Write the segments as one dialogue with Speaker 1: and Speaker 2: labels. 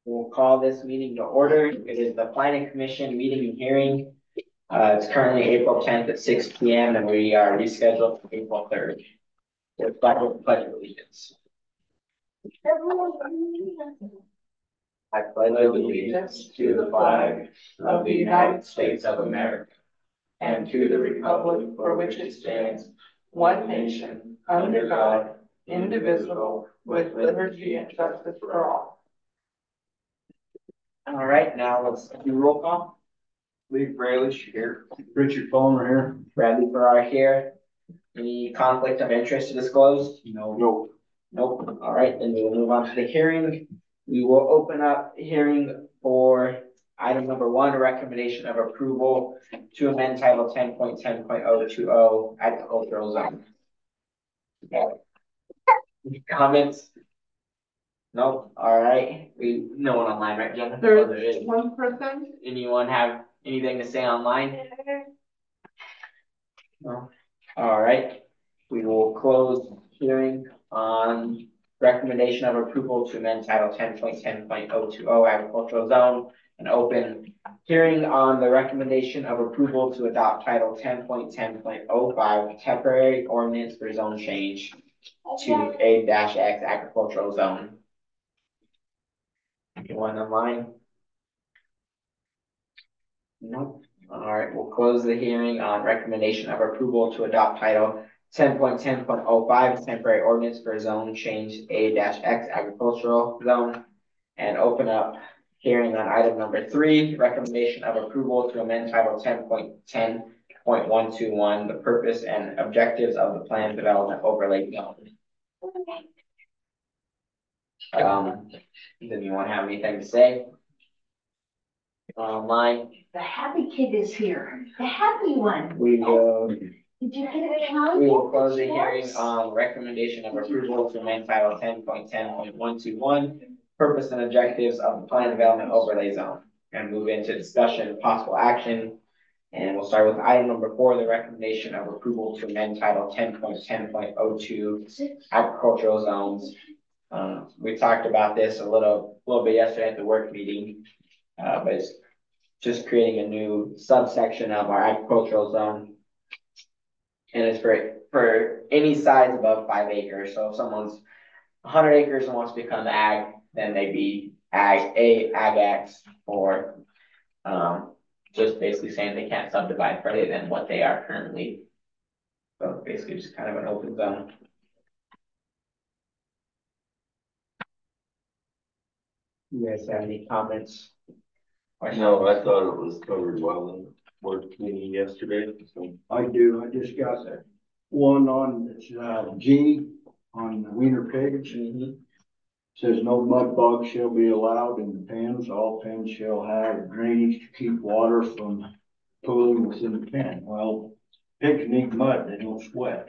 Speaker 1: We'll call this meeting to order. It is the planning commission meeting and hearing. It's currently April 10th at 6 p.m. and we are rescheduled for April 3rd. With pledge of allegiance. I pledge allegiance to the flag of the United States of America and to the republic for which it stands, one nation, under God, indivisible, with liberty and justice for all. All right, now let's do roll call.
Speaker 2: Lee Bralish here. Richard Palmer here.
Speaker 1: Bradley Farrar here. Any conflict of interest to disclose?
Speaker 2: No.
Speaker 1: Nope. All right, then we will move on to the hearing. We will open up hearing for item number 1, a recommendation of approval to amend title 10.10.020 agricultural zone. Okay. Comments? Nope. All right. No one online, right, Jen?
Speaker 3: There is one person.
Speaker 1: Anyone have anything to say online? No. All right. We will close hearing on recommendation of approval to amend title 10.10.020 agricultural zone and open hearing on the recommendation of approval to adopt title 10.10.05 temporary ordinance for zone change to A-X agricultural zone. Anyone online? Nope. All right, we'll close the hearing on recommendation of approval to adopt title 10.10.05 temporary ordinance for zone change A-X agricultural zone and open up hearing on item number 3, recommendation of approval to amend title 10.10.121, the purpose and objectives of the planned development overlay zone. Does anyone have anything to say? Online.
Speaker 4: The happy kid is here. The happy one.
Speaker 1: We will.
Speaker 4: Did you get a count?
Speaker 1: We will close the hearing on recommendation of approval to amend title 10.10.121, purpose and objectives of the plan development overlay zone, and move into discussion and possible action. And we'll start with item number 4, the recommendation of approval to amend title 10.10.02 agricultural zones. We talked about this a little bit yesterday at the work meeting, but it's just creating a new subsection of our agricultural zone. And it's for any size above 5 acres. So if someone's 100 acres and wants to become ag, then they'd be ag A, ag X, or just basically saying they can't subdivide further than what they are currently. So basically just kind of an open zone. You guys have any comments?
Speaker 5: No, I thought it was covered well in the work meeting yesterday. So.
Speaker 2: I do. I just got one on G on the Wiener pigs. Says no mud bugs shall be allowed in the pens. All pens shall have drainage to keep water from pooling within the pen. Well, pigs need mud. They don't sweat.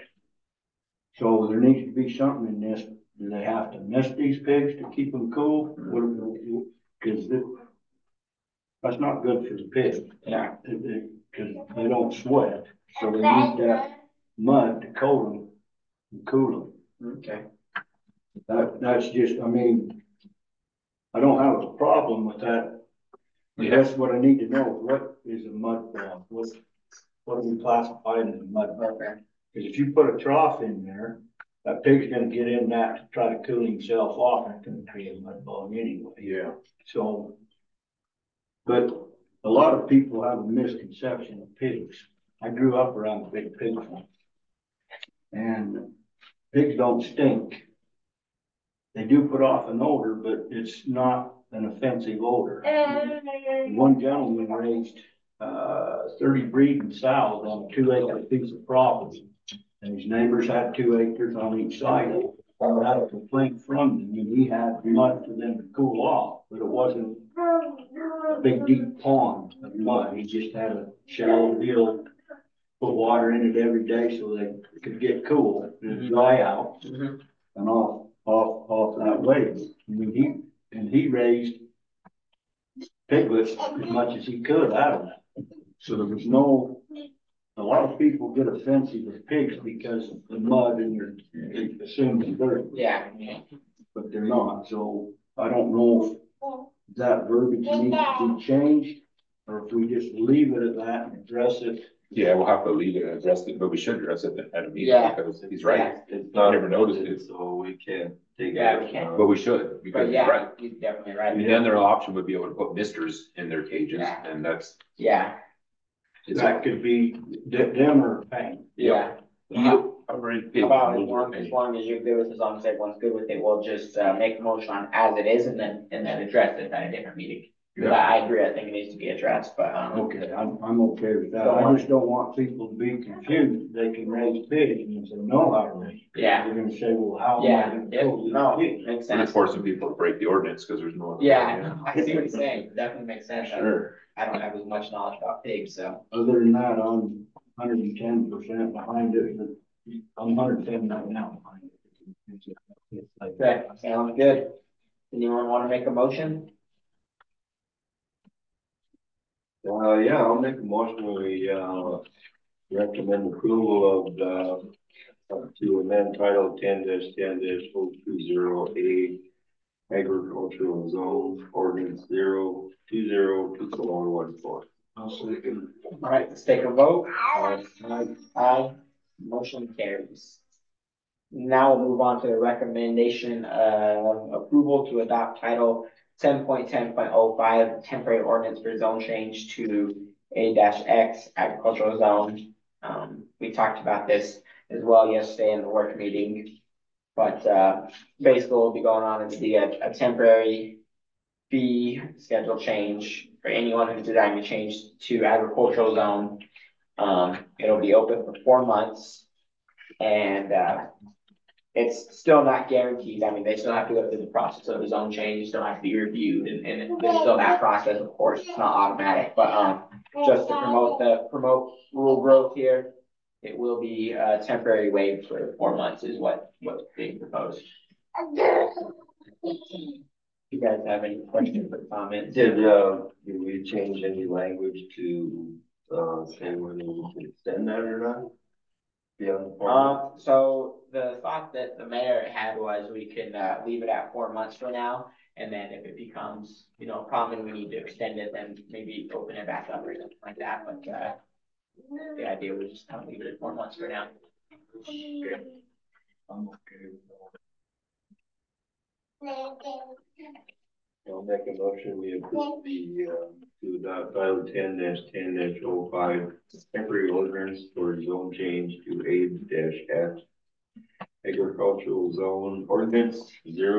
Speaker 2: So there needs to be something in this. Do they have to mist these pigs to keep them cool? Because that's not good for the pig.
Speaker 1: Yeah.
Speaker 2: Because they don't sweat. So they need that mud to coat them and cool them.
Speaker 1: Okay.
Speaker 2: That's just, I mean, I don't have a problem with that. Yeah. That's what I need to know. What is a mud bog? What are we classifying as a mud bog?
Speaker 1: Okay.
Speaker 2: Because if you put a trough in there, that pig's going to get in that to try to cool himself off. It's going to create a mud bog anyway. Yeah. So, but a lot of people have a misconception of pigs. I grew up around the big pig farm. And pigs don't stink. They do put off an odor, but it's not an offensive odor. One gentleman raised 30 breeding sows on a 2-acre piece of property. And his neighbors had 2 acres on each side. I had a complaint from them, and he had mud for them to cool off, but it wasn't a big deep pond of mud. He just had a shallow deal, put water in it every day so they could get cool and dry out and off that way. I mean, he raised piglets as much as he could out of that. So there was no. A lot of people get offensive with pigs because of the mud and they assume they're dirty.
Speaker 1: Yeah.
Speaker 2: But they're not. So I don't know that verbiage needs to be changed? Or if we just leave it at that and address it?
Speaker 6: Yeah, we'll have to leave it and address it, but we should address it at a meeting
Speaker 1: Yeah.
Speaker 6: because he's right.
Speaker 5: It's not.
Speaker 6: I never noticed it.
Speaker 5: So we can't take.
Speaker 1: Yeah, we
Speaker 5: action
Speaker 1: can't.
Speaker 5: on it.
Speaker 6: But we should, because
Speaker 1: But
Speaker 6: he's
Speaker 1: yeah,
Speaker 6: right.
Speaker 1: he's definitely
Speaker 6: I
Speaker 1: right.
Speaker 6: mean, the other option would be able to put misters in their cages,
Speaker 1: Yeah.
Speaker 6: and that's.
Speaker 1: Yeah,
Speaker 2: That could be them or Payne.
Speaker 1: yeah.
Speaker 6: You already paid.
Speaker 1: About as long as you're good with, as long as everyone's good with it, we'll just, make a motion on as it is and then address it at a different meeting. But I agree, I think it needs to be addressed, but,
Speaker 2: Okay, I'm okay with that. I just don't want people to be confused. They can raise pigs and they know how to raise. pigs.
Speaker 1: Yeah.
Speaker 2: They're gonna say, well, how am I
Speaker 1: yeah,
Speaker 2: gonna
Speaker 1: yeah,
Speaker 2: control these
Speaker 1: no,
Speaker 2: pigs?
Speaker 1: makes
Speaker 6: We're
Speaker 1: sense.
Speaker 6: forcing people to break the ordinance because there's no. other way,
Speaker 1: Yeah, I see what you're saying, definitely makes sense.
Speaker 6: Sure.
Speaker 1: I don't have as much knowledge about pigs, so.
Speaker 2: Other than that, I'm 110% behind it, but I'm 110 right now behind it. It's like-
Speaker 1: Okay, sounds good. Anyone wanna make a motion?
Speaker 5: Yeah, I'll make a motion, we, recommend approval of, to amend title 10-10-020A agricultural zone ordinance 0202414.
Speaker 2: I'll second.
Speaker 1: All right, let's take a vote. Aye, motion carries. Now we'll move on to the recommendation of approval to adopt title 10.10.05 temporary ordinance for zone change to A-X agricultural zone. We talked about this as well yesterday in the work meeting. But basically what will be going on is be a temporary fee schedule change for anyone who's desiring to change to agricultural zone. It'll be open for 4 months and it's still not guaranteed. I mean, they still have to go through the process of the zone change, still have to be reviewed and there's still that process, of course, it's not automatic, but just to promote rural growth here, it will be temporary waived for 4 months is what's being proposed. You guys have any questions or comments?
Speaker 5: Did we change any language to, say when we can extend that or not? Beyond the 4 months?
Speaker 1: So the thought that the mayor had was we can leave it at 4 months for now. And then if it becomes, a problem and we need to extend it, then maybe open it back up or something like that. But the idea was just kind of leave it at 4 months for now.
Speaker 2: I'm okay with
Speaker 5: I'll make a motion, we approve the, to adopt title 10-10-05 temporary ordinance for zone change to A-X agricultural zone ordinance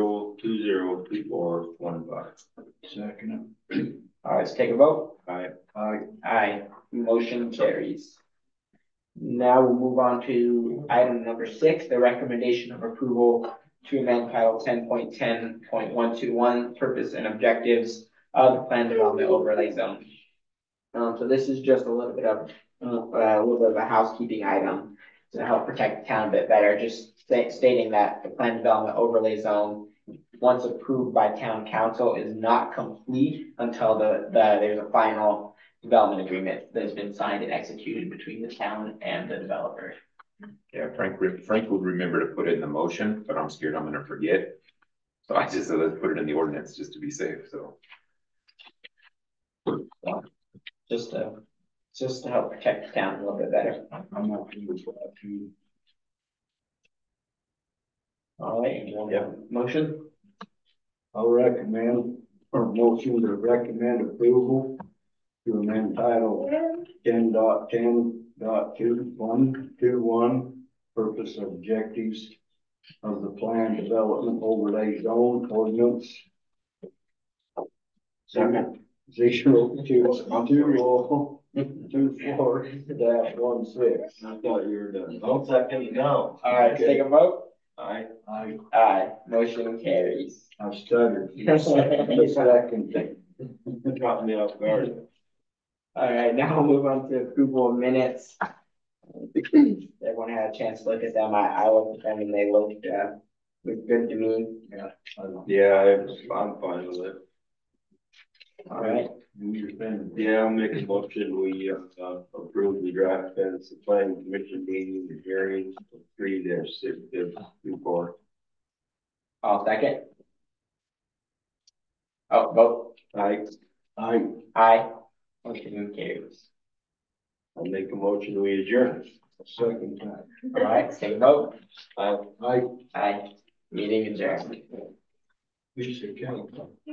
Speaker 5: 0202415.
Speaker 2: that. Second.
Speaker 1: All right, let's take a vote.
Speaker 5: Aye.
Speaker 1: Aye, motion carries. Now we'll move on to item number 6, the recommendation of approval to amend title 10.10.121, purpose and objectives of the plan development overlay zone. So this is just a little bit of a housekeeping item to help protect the town a bit better, just stating that the plan development overlay zone, once approved by town council, is not complete until there's a final development agreement that's been signed and executed between the town and the developer.
Speaker 6: Yeah, Frank would remember to put it in the motion, but I'm scared I'm gonna forget. So I just said, let's put it in the ordinance just to be safe, so.
Speaker 1: Just to help protect the town a little bit better.
Speaker 2: I'm okay with that too.
Speaker 1: All right, you want a motion?
Speaker 2: I'll recommend, or motion to recommend approval to amend title 10.10.2121, purpose and objectives of the plan development overlay zone ordinance.
Speaker 5: Second.
Speaker 2: 02024-16.
Speaker 5: I thought you were done. I'll second it now.
Speaker 1: All right, take a vote.
Speaker 5: Aye.
Speaker 1: Aye, motion carries.
Speaker 2: I stuttered. The second.
Speaker 5: Caught me off guard.
Speaker 1: All right, now we'll move on to approval of minutes. Everyone had a chance to look at them. I looked at them and they looked good to me.
Speaker 5: Yeah, I'm fine with it.
Speaker 1: All right,
Speaker 5: Yeah, I'll make a motion, we approve the draft minutes of planning commission meeting and hearings 3-6-24.
Speaker 1: I'll second. Oh, vote.
Speaker 5: I
Speaker 1: Aye. Motion carries.
Speaker 5: I'll make a motion, we adjourn.
Speaker 2: Second time.
Speaker 1: All right, same vote.
Speaker 2: I
Speaker 1: Aye. Meeting adjourned.
Speaker 2: used to count.